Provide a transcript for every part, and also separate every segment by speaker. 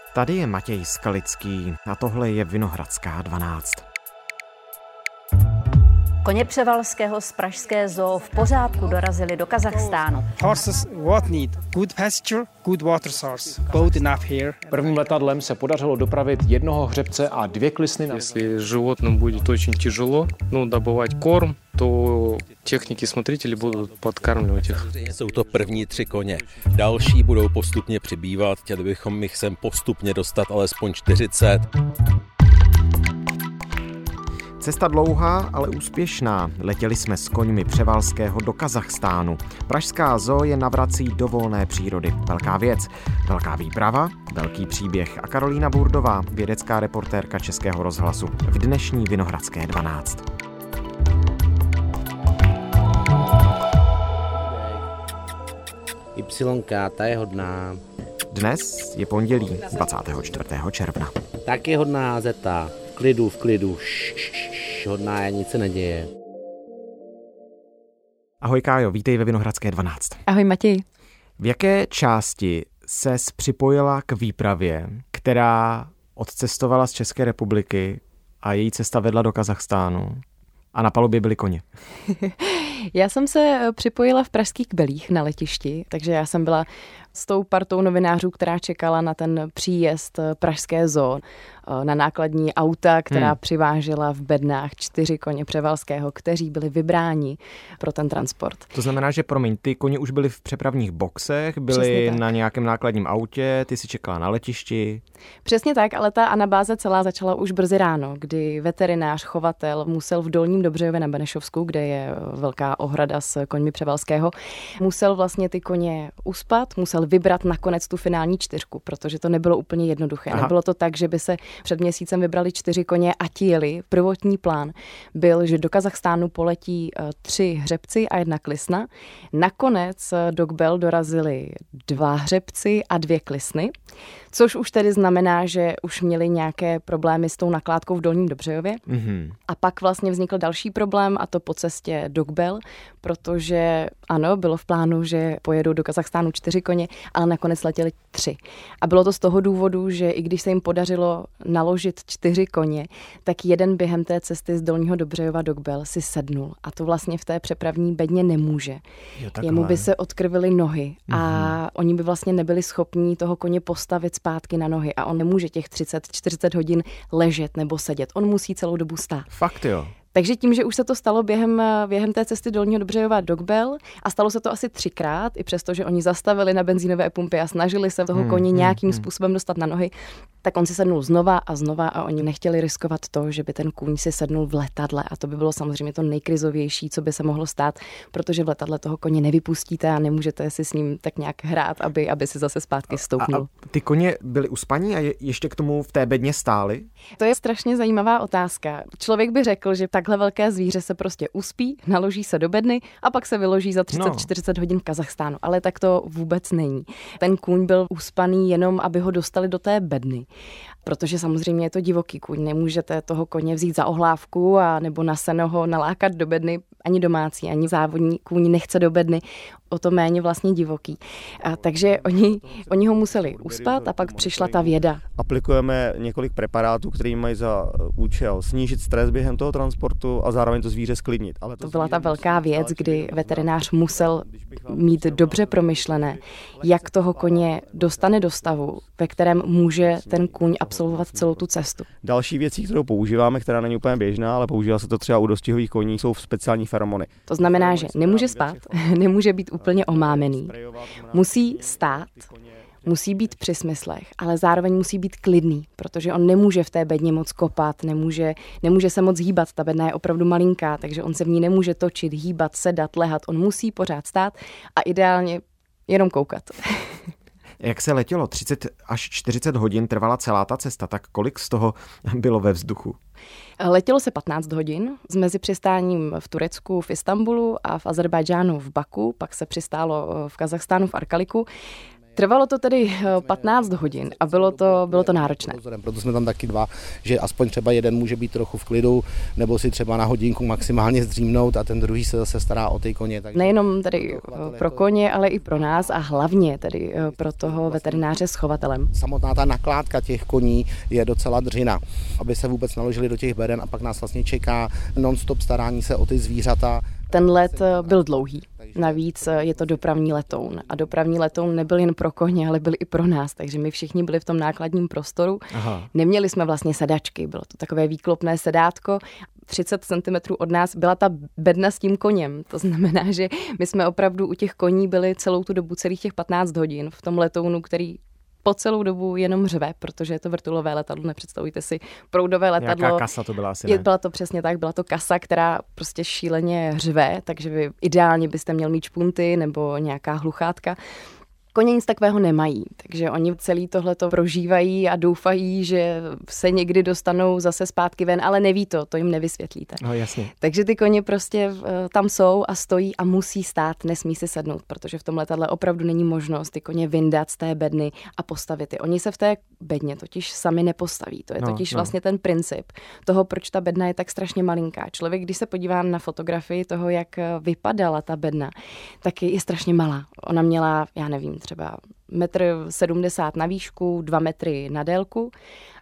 Speaker 1: Tady je Matěj Skalický a tohle je Vinohradská 12.
Speaker 2: Koně Převalského z pražské zoo v pořádku dorazili do Kazachstánu.
Speaker 3: Horses what need good pasture, good water source. Both enough here.
Speaker 4: Prvním letadlem se podařilo dopravit jednoho hřebce a 2 klisny.
Speaker 5: Если животным будет очень тяжело, добывать корм, то техники смотрители будут подкармливать их.
Speaker 6: Jsou to první 3 koně. Další budou postupně přibývat, chtěli bychom jich sem postupně dostat alespoň 40.
Speaker 1: Cesta dlouhá, ale úspěšná. Letěli jsme s koňmi Převalského do Kazachstánu. Pražská zoo je navrací do volné přírody. Velká věc, velká výprava, velký příběh. A Karolína Burdová, vědecká reportérka Českého rozhlasu v dnešní Vinohradské 12.
Speaker 7: Ypsilonka, ta je hodná.
Speaker 1: Dnes je pondělí 24. června.
Speaker 7: Tak je hodná zeta. V klidu. Hodná je, nic se neděje.
Speaker 1: Ahoj Kájo, vítej ve Vinohradské 12.
Speaker 8: Ahoj Matěj.
Speaker 1: V jaké části ses připojila k výpravě, která odcestovala z České republiky a její cesta vedla do Kazachstánu a na palubě byly koně?
Speaker 8: Já jsem se připojila v Pražských Kbelích na letišti, takže já jsem byla s tou partou novinářů, která čekala na ten příjezd Pražské zoo, na nákladní auta, která přivážela v bednách 4 koně Převalského, kteří byli vybráni pro ten transport.
Speaker 1: To znamená, že ty koně už byly v přepravních boxech, byly na nějakém nákladním autě, ty si čekala na letišti.
Speaker 8: Přesně tak, ale ta anabáze celá začala už brzy ráno, kdy veterinář, chovatel musel v Dolním Dobřejově na Benešovsku, kde je velká ohrada s koňmi Převalského, musel vlastně ty koně uspat, musel vybrat nakonec tu finální 4, protože to nebylo úplně jednoduché. Aha. Nebylo to tak, že by se před měsícem vybrali 4 koně a ti jeli. Prvotní plán byl, že do Kazachstánu poletí 3 hřebci a 1 klisna. Nakonec do Kbel dorazili 2 hřebci a 2 klisny, což už tedy znamená, že už měli nějaké problémy s tou nakládkou v Dolním Dobřejově. Mm-hmm. A pak vlastně vznikl další problém, a to po cestě do Kbel, protože ano, bylo v plánu, že pojedou do Kazachstánu 4 koně, ale nakonec letěli 3. A bylo to z toho důvodu, že i když se jim podařilo naložit 4 koně, tak jeden během té cesty z Dolního Dobřejova do Kbel si sednul. A to vlastně v té přepravní bedně nemůže. Jemu by se odkrvily nohy a oni by vlastně nebyli schopní toho koně postavit zpátky na nohy a on nemůže těch 30-40 hodin ležet nebo sedět. On musí celou dobu stát.
Speaker 1: Fakt jo.
Speaker 8: Takže tím, že už se to stalo během té cesty Dolního Dobřejova do Kbel a stalo se to asi 3krát, i přesto, že oni zastavili na benzínové pumpě a snažili se toho koně nějakým způsobem dostat na nohy, tak on si sednul znova a oni nechtěli riskovat to, že by ten kůň si sednul v letadle a to by bylo samozřejmě to nejkrizovější, co by se mohlo stát, protože v letadle toho koně nevypustíte a nemůžete si s ním tak nějak hrát, aby si zase zpátky stoupnul.
Speaker 1: A ty koně byly uspaní a ještě k tomu v té bedně stály?
Speaker 8: To je strašně zajímavá otázka. Člověk by řekl, že takhle velké zvíře se prostě uspí, naloží se do bedny a pak se vyloží za 30-40 hodin v Kazachstánu. Ale tak to vůbec není. Ten kůň byl uspaný jenom, aby ho dostali do té bedny. Protože samozřejmě je to divoký kůň. Nemůžete toho koně vzít za ohlávku a nebo na seno ho nalákat do bedny. Ani domácí, ani závodní kůň nechce do bedny. O to méně vlastně divoký. Takže oni ho museli uspat a pak přišla ta věda.
Speaker 9: Aplikujeme několik preparátů, které mají za účel snížit stres během toho transportu a zároveň to zvíře sklidnit. Ale
Speaker 8: to byla ta velká věc, kdy veterinář musel mít dobře promyšlené, jak toho koně dostane do stavu, ve kterém může ten kůň absolvovat celou tu cestu.
Speaker 9: Další věcí, kterou používáme, která není úplně běžná, ale používá se to třeba u dostihových koní, jsou speciální feromony.
Speaker 8: To znamená, že nemůže spát, nemůže být úplně omámený, musí stát, musí být při smyslech, ale zároveň musí být klidný, protože on nemůže v té bedně moc kopat, nemůže se moc hýbat, ta bedna je opravdu malinká, takže on se v ní nemůže točit, hýbat, sedat, lehat, on musí pořád stát a ideálně jenom koukat.
Speaker 1: Jak se letělo, 30 až 40 hodin trvala celá ta cesta, tak kolik z toho bylo ve vzduchu?
Speaker 8: Letělo se 15 hodin s mezipřistáním v Turecku, v Istanbulu a v Azerbajdžánu v Baku, pak se přistálo v Kazachstánu v Arkaliku. Trvalo to tedy 15 hodin a bylo to náročné.
Speaker 7: Proto jsme tam taky dva, že aspoň třeba jeden může být trochu v klidu, nebo si třeba na hodinku maximálně zdřímnout a ten druhý se zase stará o ty koně.
Speaker 8: Nejenom tedy pro koně, ale i pro nás a hlavně tedy pro toho veterináře s chovatelem.
Speaker 7: Samotná ta nakládka těch koní je docela dřina, aby se vůbec naložili do těch beden a pak nás vlastně čeká non-stop starání se o ty zvířata.
Speaker 8: Ten let byl dlouhý. Navíc je to dopravní letoun. A dopravní letoun nebyl jen pro koně, ale byl i pro nás. Takže my všichni byli v tom nákladním prostoru. Aha. Neměli jsme vlastně sedačky. Bylo to takové výklopné sedátko. 30 cm od nás byla ta bedna s tím koněm. To znamená, že my jsme opravdu u těch koní byli celou tu dobu, celých těch 15 hodin v tom letounu, který po celou dobu jenom řve, protože je to vrtulové letadlo, nepředstavujte si proudové letadlo.
Speaker 1: Nějaká kasa to byla asi, ne?
Speaker 8: Byla to přesně tak, byla to kasa, která prostě šíleně řve, takže vy ideálně byste měl mít špunty nebo nějaká hluchátka. Koně nic takového nemají, takže oni celý tohleto prožívají a doufají, že se někdy dostanou zase zpátky ven, ale neví to jim nevysvětlíte.
Speaker 1: No jasně.
Speaker 8: Takže ty koně prostě tam jsou a stojí a musí stát, nesmí si sednout, protože v tom letadle opravdu není možnost ty koně vyndat z té bedny a postavit je. Oni se v té bedně totiž sami nepostaví. To je totiž vlastně ten princip toho, proč ta bedna je tak strašně malinká. Člověk, když se podívá na fotografii toho, jak vypadala ta bedna, tak je strašně malá. Ona měla, já nevím, třeba 1,70 m na výšku, 2 metry na délku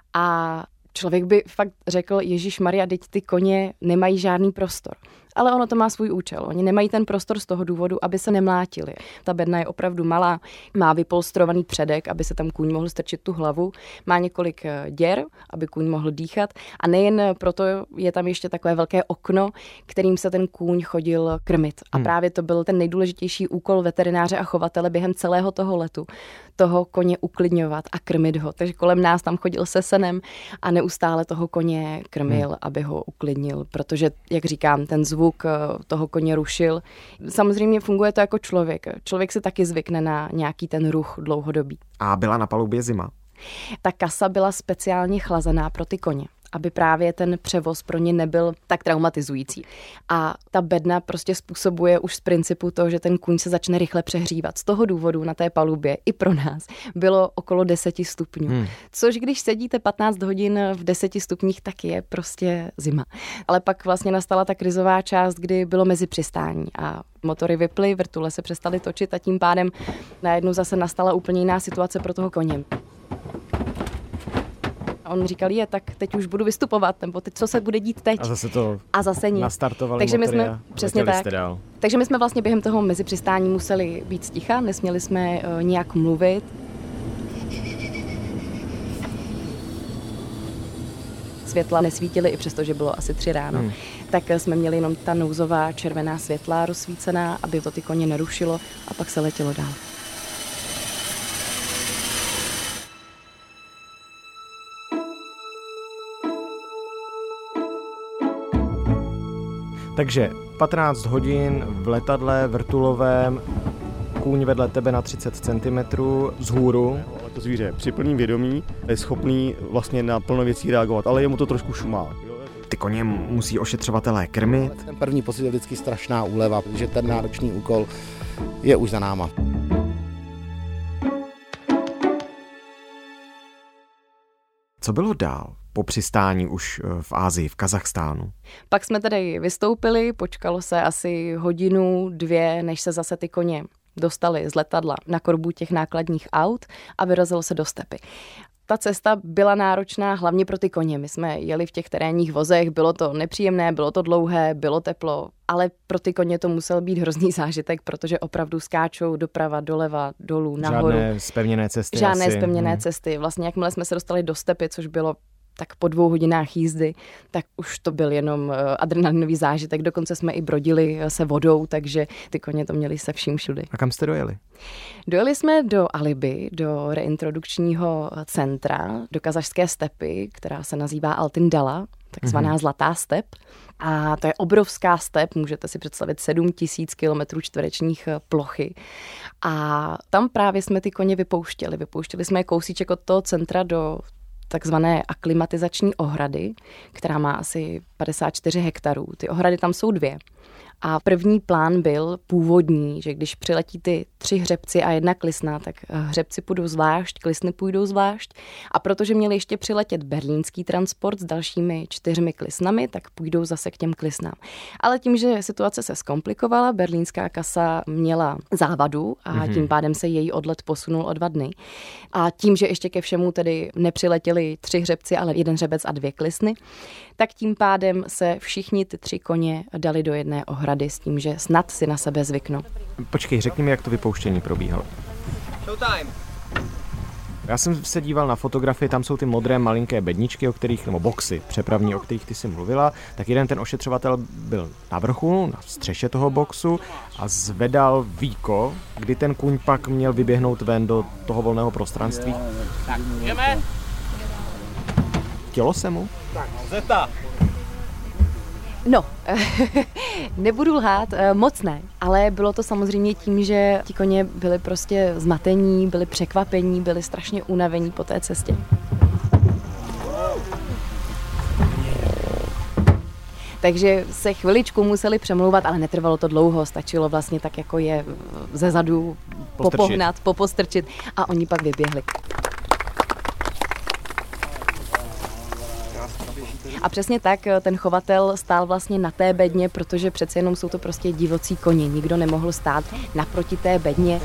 Speaker 8: a člověk by fakt řekl, Ježišmarja, teď ty koně nemají žádný prostor. Ale ono to má svůj účel. Oni nemají ten prostor z toho důvodu, aby se nemlátili. Ta bedna je opravdu malá, má vypolstrovaný předek, aby se tam kůň mohl strčit tu hlavu, má několik děr, aby kůň mohl dýchat a nejen proto je tam ještě takové velké okno, kterým se ten kůň chodil krmit. A právě to byl ten nejdůležitější úkol veterináře a chovatele během celého toho letu. Toho koně uklidňovat a krmit ho. Takže kolem nás tam chodil se senem a neustále toho koně krmil, aby ho uklidnil, protože, jak říkám, ten zvuk toho koně rušil. Samozřejmě funguje to jako člověk. Člověk si taky zvykne na nějaký ten ruch dlouhodobý.
Speaker 1: A byla na palubě zima?
Speaker 8: Ta kasa byla speciálně chlazená pro ty koně, aby právě ten převoz pro ně nebyl tak traumatizující. A ta bedna prostě způsobuje už z principu to, že ten kůň se začne rychle přehřívat. Z toho důvodu na té palubě i pro nás bylo okolo 10 stupňů. Což když sedíte 15 hodin v 10 stupních, tak je prostě zima. Ale pak vlastně nastala ta krizová část, kdy bylo mezi přistání a motory vyply, vrtule se přestaly točit a tím pádem najednou zase nastala úplně jiná situace pro toho koně. A on říkal, tak teď už budu vystupovat, nebo teď, co se bude dít teď?
Speaker 1: A zase nic. Nastartovali
Speaker 8: takže
Speaker 1: motory
Speaker 8: my jsme, přesně tak. Takže my jsme vlastně během toho mezipřistání museli být sticha, nesměli jsme nějak mluvit. Světla nesvítily, i přesto, že bylo asi 3 ráno. Tak jsme měli jenom ta nouzová červená světla rozsvícená, aby to ty koně nerušilo a pak se letělo dál.
Speaker 1: Takže 15 hodin v letadle vrtulovém, kůň vedle tebe na 30 cm vzhůru.
Speaker 9: To zvíře při plném vědomí je schopný vlastně na plno věcí reagovat, ale jemu to trošku šumá.
Speaker 1: Ty koně musí ošetřovatelé krmit.
Speaker 7: Ten první pocit je vždycky strašná úleva, protože ten náročný úkol je už za náma.
Speaker 1: Co bylo dál po přistání už v Asii, v Kazachstánu?
Speaker 8: Pak jsme tedy vystoupili, počkalo se asi 1-2 hodiny, než se zase ty koně dostali z letadla na korbu těch nákladních aut a vyrazilo se do stepy. Ta cesta byla náročná hlavně pro ty koně. My jsme jeli v těch terénních vozech, bylo to nepříjemné, bylo to dlouhé, bylo teplo, ale pro ty koně to musel být hrozný zážitek, protože opravdu skáčou doprava, doleva, dolů, nahoru.
Speaker 1: Žádné zpevněné cesty.
Speaker 8: Žádné zpevněné cesty. Vlastně jakmile jsme se dostali do stepy, což bylo tak po 2 hodinách jízdy, tak už to byl jenom adrenalinový zážitek. Dokonce jsme i brodili se vodou, takže ty koně to měli se vším všudy.
Speaker 1: A kam jste dojeli?
Speaker 8: Dojeli jsme do Aliby, do reintrodukčního centra, do kazašské stepy, která se nazývá Altyn Dala, takzvaná Zlatá step. A to je obrovská step, můžete si představit 7000 km² plochy. A tam právě jsme ty koně vypouštěli. Vypouštěli jsme je kousíček od toho centra do takzvané aklimatizační ohrady, která má asi 54 hektarů. Ty ohrady tam jsou 2. A první plán byl původní, že když přiletí ty 3 hřebci a 1 klisna, tak hřebci půjdou zvlášť, klisny půjdou zvlášť. A protože měli ještě přiletět berlínský transport s dalšími 4 klisnami, tak půjdou zase k těm klisnám. Ale tím, že situace se zkomplikovala, berlínská kasa měla závadu a tím pádem se její odlet posunul o 2 dny. A tím, že ještě ke všemu tedy nepřiletěli 3 hřebci, ale 1 hřebec a 2 klisny, tak tím pádem se všichni ty 3 koně dali do jedné ohrady s tím, že snad si na sebe zvyknou.
Speaker 1: Počkej, řekni mi, jak to vypouštění probíhalo. Showtime. Já jsem se díval na fotografii, tam jsou ty modré malinké bedničky, nebo boxy přepravní, o kterých ty jsi mluvila. Tak jeden ten ošetřovatel byl na vrchu, na střeše toho boxu a zvedal víko, kdy ten kůň pak měl vyběhnout ven do toho volného prostranství.
Speaker 10: Tak, jdeme.
Speaker 1: Chtělo se mu?
Speaker 10: Tak, Zeta.
Speaker 8: No, nebudu lhát, moc ne, ale bylo to samozřejmě tím, že ti koně byli prostě zmatení, byli překvapení, byli strašně unavení po té cestě. Takže se chviličku museli přemlouvat, ale netrvalo to dlouho, stačilo vlastně tak jako je zezadu popohnat, popostrčit a oni pak vyběhli. A přesně tak, ten chovatel stál vlastně na té bedně, protože přece jenom jsou to prostě divocí koně. Nikdo nemohl stát naproti té bedně.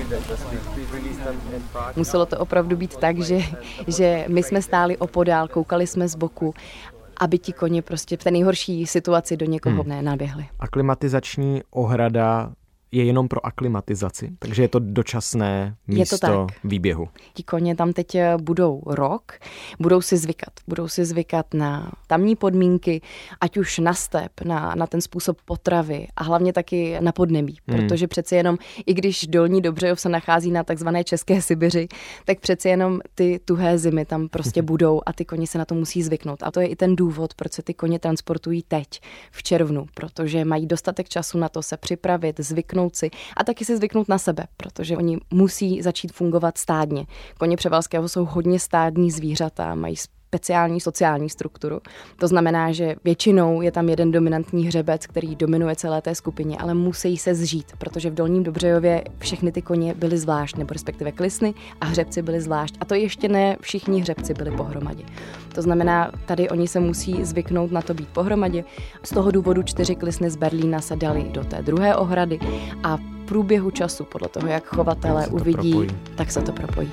Speaker 8: Muselo to opravdu být tak, že my jsme stáli opodál, koukali jsme z boku, aby ti koně prostě v té nejhorší situaci do někoho nenaběhli.
Speaker 1: Aklimatizační ohrada je jenom pro aklimatizaci, takže je to dočasné místo výběhu.
Speaker 8: Ti koně tam teď budou rok, budou si zvykat na tamní podmínky, ať už na step, na ten způsob potravy a hlavně taky na podnebí, protože přeci jenom, i když Dolní Dobřejov se nachází na takzvané České Sibiři, tak přeci jenom ty tuhé zimy tam prostě budou a ty koně se na to musí zvyknout. A to je i ten důvod, proč se ty koně transportují teď, v červnu, protože mají dostatek času na to se připravit, zvyknout si a taky si zvyknout na sebe, protože oni musí začít fungovat stádně. Koně Převalského jsou hodně stádní zvířata, mají speciální sociální strukturu. To znamená, že většinou je tam jeden dominantní hřebec, který dominuje celé té skupině, ale musí se zžít, protože v Dolním Dobřejově všechny ty koně byly zvlášť, nebo respektive klisny a hřebci byli zvlášť. A to ještě ne všichni hřebci byli pohromadě. To znamená, tady oni se musí zvyknout na to být pohromadě. Z toho důvodu 4 klisny z Berlína se dali do té druhé ohrady a v průběhu času, podle toho, jak chovatelé uvidí, tak se to propojí.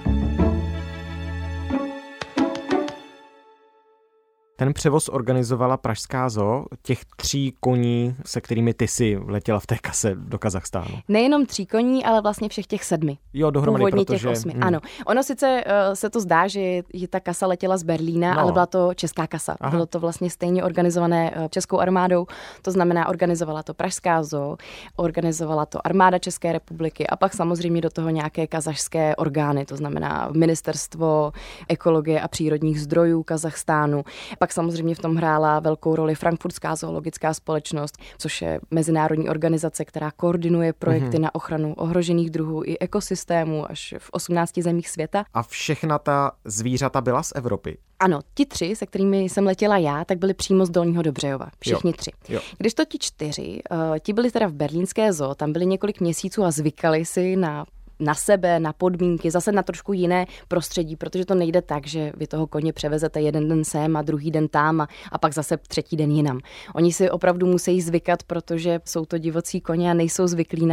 Speaker 1: Ten převoz organizovala Pražská zoo, těch 3 koní, se kterými ty si letěla v té kase do Kazachstánu.
Speaker 8: Nejenom 3 koní, ale vlastně všech těch 7.
Speaker 1: Jo, dohromady,
Speaker 8: původně
Speaker 1: protože...
Speaker 8: těch 8. Ano. Ono sice se to zdá, že ta kasa letěla z Berlína, ale byla to česká kasa. Aha. Bylo to vlastně stejně organizované českou armádou, to znamená organizovala to Pražská zoo, organizovala to armáda České republiky a pak samozřejmě do toho nějaké kazašské orgány, to znamená Ministerstvo ekologie a přírodních zdrojů Kazachstánu. Pak samozřejmě v tom hrála velkou roli Frankfurtská zoologická společnost, což je mezinárodní organizace, která koordinuje projekty na ochranu ohrožených druhů i ekosystémů až v 18 zemích světa.
Speaker 1: A všechna ta zvířata byla z Evropy?
Speaker 8: Ano, ti 3, se kterými jsem letěla já, tak byli přímo z Dolního Dobřejova. Všichni 3. Jo. Když to ti 4, ti byli teda v berlínské zoo, tam byli několik měsíců a zvykali si na sebe, na podmínky, zase na trošku jiné prostředí, protože to nejde tak, že vy toho koně převezete jeden den sem a druhý den tam a pak zase 3. den jinam. Oni si opravdu musí zvykat, protože jsou to divocí koně a nejsou zvyklí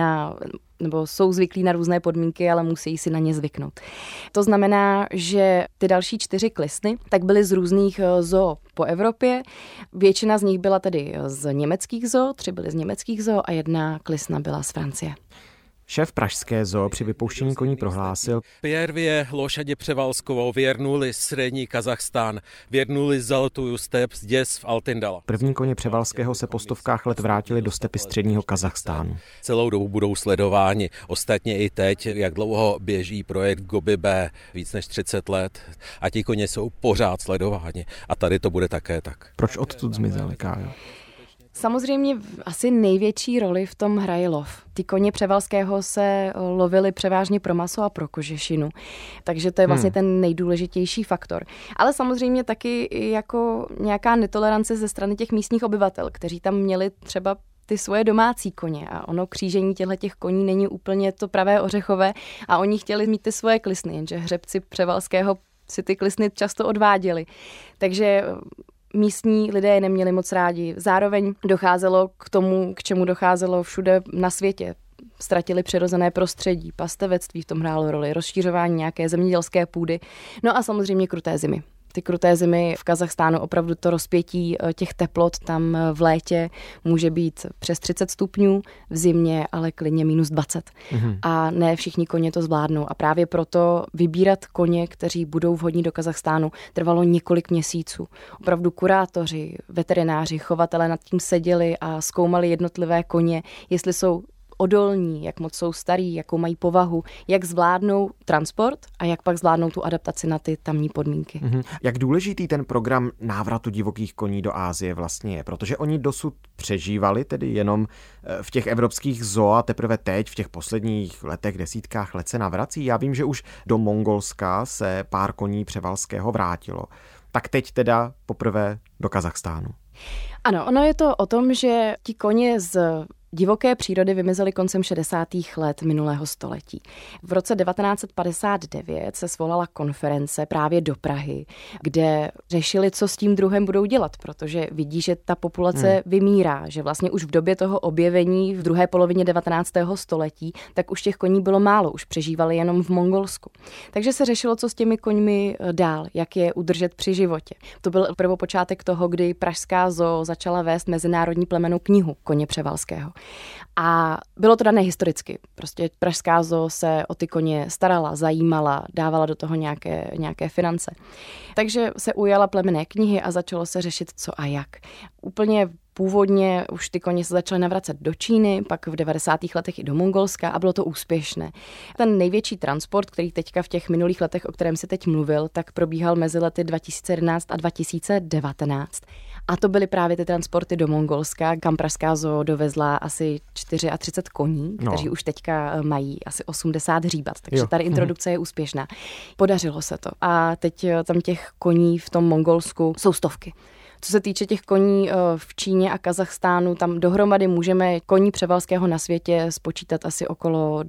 Speaker 8: jsou zvyklí na různé podmínky, ale musí si na ně zvyknout. To znamená, že ty další 4 klisny tak byly z různých zoo po Evropě. Většina z nich byla tedy z německých zoo, 3 byly z německých zoo a 1 klisna byla z Francie.
Speaker 1: Šéf Pražské zoo při vypouštění koní prohlásil:
Speaker 6: Первые лошади Převalského вернулись в Средний Казахстан, вернулись в Золотую степь здесь в Алтендала.
Speaker 1: První koně Převalského se po stovkách let vrátili do stepy středního Kazachstánu.
Speaker 6: Celou dobu budou sledováni, ostatně i teď, jak dlouho běží projekt Gobi B, víc než 30 let, a ti koně jsou pořád sledováni a tady to bude také tak.
Speaker 1: Proč odtud zmizeli, Kájo?
Speaker 8: Samozřejmě asi největší roli v tom hraje lov. Ty koně Převalského se lovily převážně pro maso a pro kožešinu, takže to je vlastně ten nejdůležitější faktor. Ale samozřejmě taky jako nějaká netolerance ze strany těch místních obyvatel, kteří tam měli třeba ty svoje domácí koně a ono křížení těch koní není úplně to pravé ořechové a oni chtěli mít ty svoje klisny, jenže hřebci Převalského si ty klisny často odváděli. Takže místní lidé je neměli moc rádi. Zároveň docházelo k tomu, k čemu docházelo všude na světě. Ztratili přirozené prostředí, pastevectví v tom hrálo roli, rozšířování nějaké zemědělské půdy, no a samozřejmě kruté zimy. Ty kruté zimy v Kazachstánu, opravdu to rozpětí těch teplot tam v létě může být přes 30 stupňů, v zimě ale klidně -20. A ne všichni koně to zvládnou. A právě proto vybírat koně, kteří budou vhodní do Kazachstánu, trvalo několik měsíců. Opravdu kurátoři, veterináři, chovatelé nad tím seděli a zkoumali jednotlivé koně, jestli jsou odolní, jak moc jsou starý, jakou mají povahu, jak zvládnou transport a jak pak zvládnou tu adaptaci na ty tamní podmínky.
Speaker 1: Jak důležitý ten program návratu divokých koní do Asie vlastně je? Protože oni dosud přežívali tedy jenom v těch evropských zoo a teprve teď v těch posledních letech, desítkách let se navrací. Já vím, že už do Mongolska se pár koní Převalského vrátilo. Tak teď teda poprvé do Kazachstánu.
Speaker 8: Ano, ono je to o tom, že ti koně z divoké přírody vymizely koncem 60. let minulého století. V roce 1959 se svolala konference právě do Prahy, kde řešili, co s tím druhem budou dělat, protože vidí, že ta populace vymírá, že vlastně už v době toho objevení v druhé polovině 19. století, tak už těch koní bylo málo, už přežívali jenom v Mongolsku. Takže se řešilo, co s těmi koňmi dál, jak je udržet při životě. To byl prvopočátek toho, kdy pražská zoo začala vést mezinárodní plemennou knihu Koně Převalského. A bylo to dané historicky. Prostě pražská zoo se o ty koně starala, zajímala, dávala do toho nějaké finance. Takže se ujala plemenné knihy a začalo se řešit co a jak. Úplně původně už ty koně se začaly navracet do Číny, pak v 90. letech i do Mongolska a bylo to úspěšné. Ten největší transport, který teďka v těch minulých letech, o kterém si teď mluvil, tak probíhal mezi lety 2011 a 2019. A to byly právě ty transporty do Mongolska, kam pražská zoo dovezla asi 34 koní, kteří už teďka mají asi 80 hříbat, takže tady introdukce je úspěšná. Podařilo se to a teď tam těch koní v tom Mongolsku jsou stovky. Co se týče těch koní v Číně a Kazachstánu, tam dohromady můžeme koní Převalského na světě spočítat asi okolo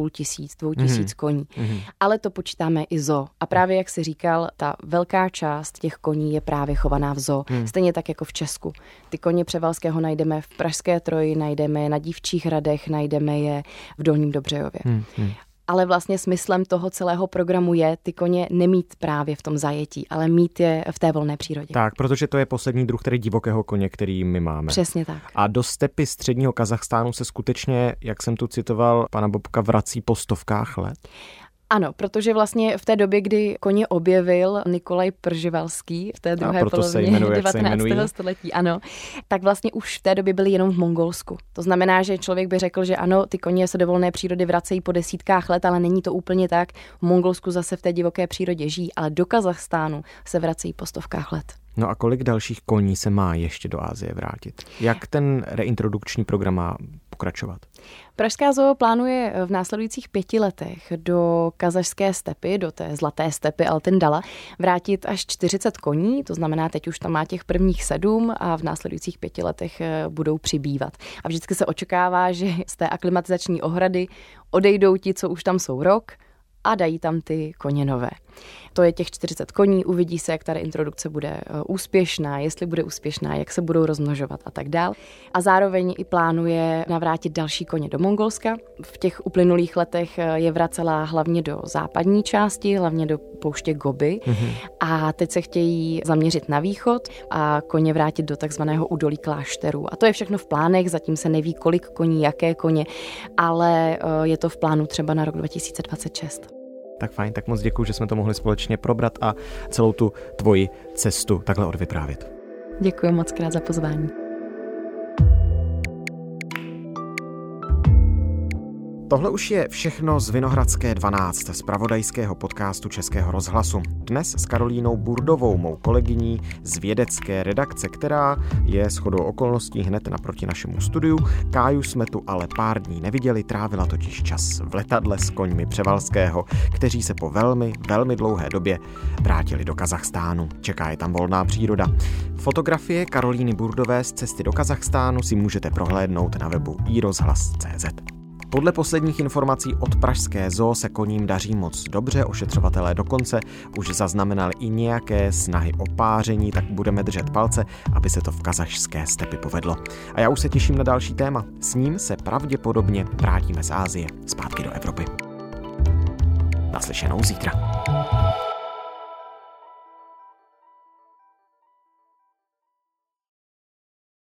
Speaker 8: 2 500 koní. Ale to počítáme i zoo. A právě jak jsi říkal, ta velká část těch koní je právě chovaná v zoo. Stejně tak jako v Česku. Ty koně Převalského najdeme v Pražské Troji, najdeme je na Dívčích Hradech, najdeme je v Dolním Dobřejově. Ale vlastně smyslem toho celého programu je ty koně nemít právě v tom zajetí, ale mít je v té volné přírodě.
Speaker 1: Tak, protože to je poslední druh tedy divokého koně, který my máme.
Speaker 8: Přesně tak.
Speaker 1: A do stepy středního Kazachstánu se skutečně, jak jsem tu citoval pana Bobka, vrací po stovkách let?
Speaker 8: Ano, protože vlastně v té době, kdy koně objevil Nikolaj Przevalský v té druhé polovině 19. století, ano, tak vlastně už v té době byli jenom v Mongolsku. To znamená, že člověk by řekl, že ano, ty koně se do volné přírody vracejí po desítkách let, ale není to úplně tak. V Mongolsku zase v té divoké přírodě žijí, ale do Kazachstánu se vracejí po stovkách let.
Speaker 1: No a kolik dalších koní se má ještě do Asie vrátit? Jak ten reintrodukční program má pokračovat?
Speaker 8: Pražská zoo plánuje v následujících 5 letech do kazašské stepy, do té zlaté stepy Altyn-Dala, vrátit až 40 koní, to znamená, teď už tam má těch prvních 7 a v následujících 5 letech budou přibývat. A vždycky se očekává, že z té aklimatizační ohrady odejdou ti, co už tam jsou rok, a dají tam ty koně nové. To je těch 40 koní, uvidí se, jak ta introdukce bude úspěšná, jestli bude úspěšná, jak se budou rozmnožovat a tak dál. A zároveň i plánuje navrátit další koně do Mongolska. V těch uplynulých letech je vracela hlavně do západní části, hlavně do pouště Gobi. A teď se chtějí zaměřit na východ a koně vrátit do takzvaného údolí klášterů. A to je všechno v plánech, zatím se neví, kolik koní, jaké koně, ale je to v plánu třeba na rok 2026.
Speaker 1: Tak fajn, tak moc děkuju, že jsme to mohli společně probrat a celou tu tvoji cestu takhle odvyprávět.
Speaker 8: Děkuji moc krát za pozvání.
Speaker 1: Tohle už je všechno z Vinohradské 12, z pravodajského podcastu Českého rozhlasu. Dnes s Karolínou Burdovou, mou kolegyní z vědecké redakce, která je shodou okolností hned naproti našemu studiu. Káju jsme tu ale pár dní neviděli, trávila totiž čas v letadle s koňmi Převalského, kteří se po velmi, velmi dlouhé době vrátili do Kazachstánu. Čeká je tam volná příroda. Fotografie Karolíny Burdové z cesty do Kazachstánu si můžete prohlédnout na webu iRozhlas.cz. Podle posledních informací od pražské zoo se koním daří moc dobře, ošetřovatelé dokonce už zaznamenali i nějaké snahy o páření, tak budeme držet palce, aby se to v kazašské stepy povedlo. A já už se těším na další téma. S ním se pravděpodobně vrátíme z Asie zpátky do Evropy. Naslyšenou zítra.